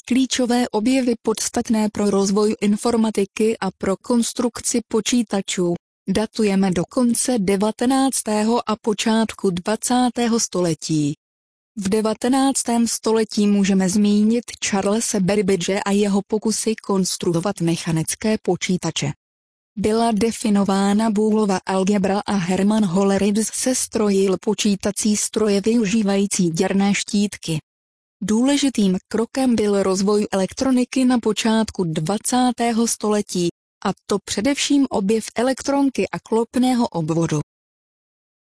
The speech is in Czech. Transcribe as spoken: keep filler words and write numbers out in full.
Klíčové objevy podstatné pro rozvoj informatiky a pro konstrukci počítačů datujeme do konce devatenáctého a počátku dvacátého století. V devatenáctém století můžeme zmínit Charlese Babbage a jeho pokusy konstruovat mechanické počítače. Byla definována Boolova algebra a Hermann Hollerith sestrojil počítací stroje využívající děrné štítky. Důležitým krokem byl rozvoj elektroniky na počátku dvacátého století, a to především objev elektronky a klopného obvodu.